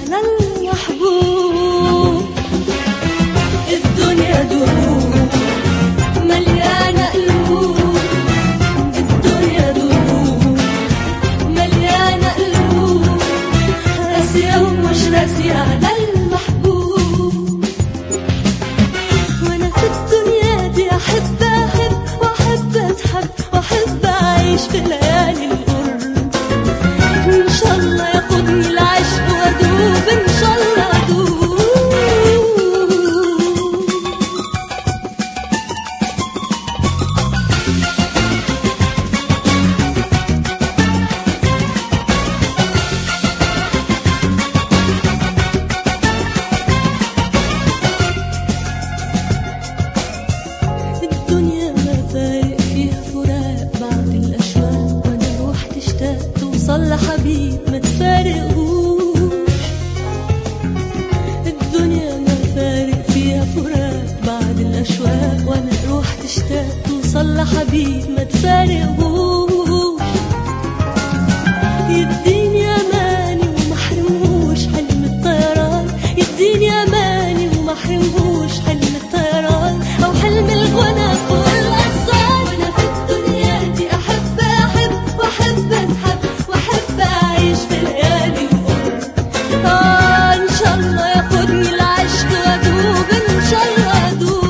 على المحبوب. الدنيا دروب مليانة قلوب، الدنيا دروب مليانة قلوب، قاسية ومش راسية على المحبوب. وانا في الدنيا دي احب احب واحب اتحب واحب اعيش في ليالي القرب. ان شاء الله ياخدني العشق وادوب، ان شاء الله ادوب. الدنيا ما فارق فيها فراق بعد الأشواق، وأنا روح تشتاق توصل لحبيب ما تفارقهوش. الدنيا ما فارق فيها فراق بعد الأشواق، وأنا روح تشتاق توصل لحبيب ما تفارقهوش. يديني أماني ومحرمهوش حلم الطيران، يديني أماني ومحرمهوش حلم الطيران أو حلم الغنى فوق الأغصان. وأنا في الدنيا دي أحب أحب وأحب أتحب وأحب أعيش في ليالي القرب. إن شاء الله ياخدني العشق وأدوب، إن شاء الله أدوب.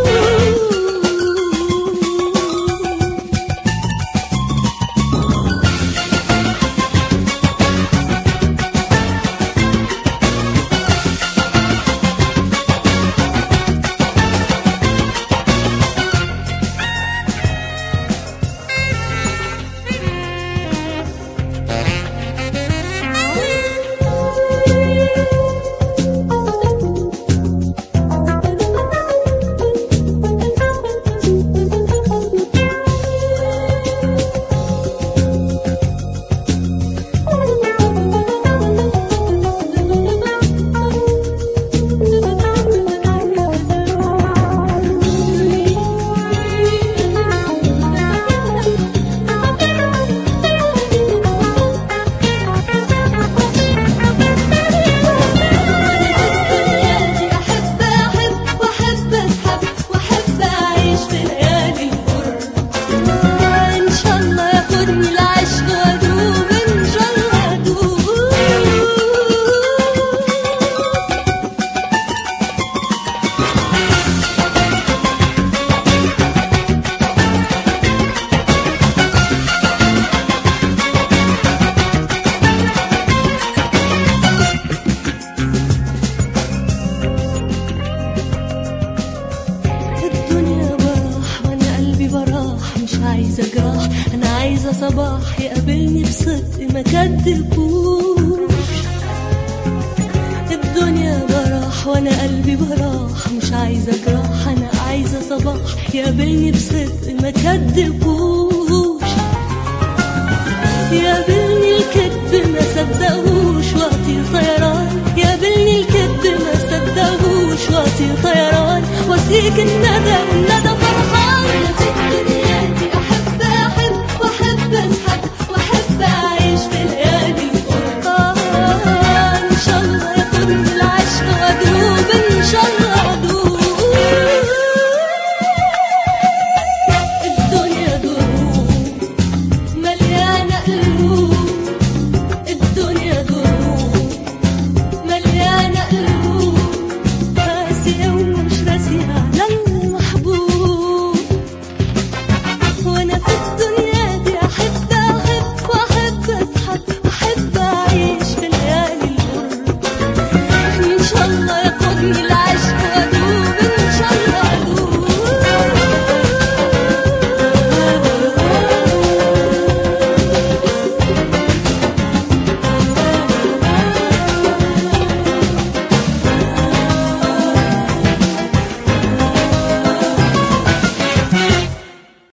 عايزة جراح، أنا عايزة صباح يقابلني بصدق ما كدبوش. الدنيا براح وأنا قلبي براح، مش عايزة جراح، أنا عايزة صباح يقابلني بصدق ما كدبوش. يقابلني الكذب ما صدقوش وأطير طيران، يقابلني الكذب ما صدقوش وأطير طيران، وأسيك الندى والندى فرحان. أنا في الدنيا دي أحب أحب وأحب أتحب وأحب أعيش في ليالي القرب. إن شاء الله ياخدني العشق وأدوب، إن شاء الله أدوب. الدنيا دروب مليانة قلوب، الدنيا دروب مليانة قلوب، قاسية ومش راسية على المحبوب. وأنا في الدنيا دي أحب أحب وأحب أضحك وأحب أعيش في ليالي القرب. إن شاء الله ياخدني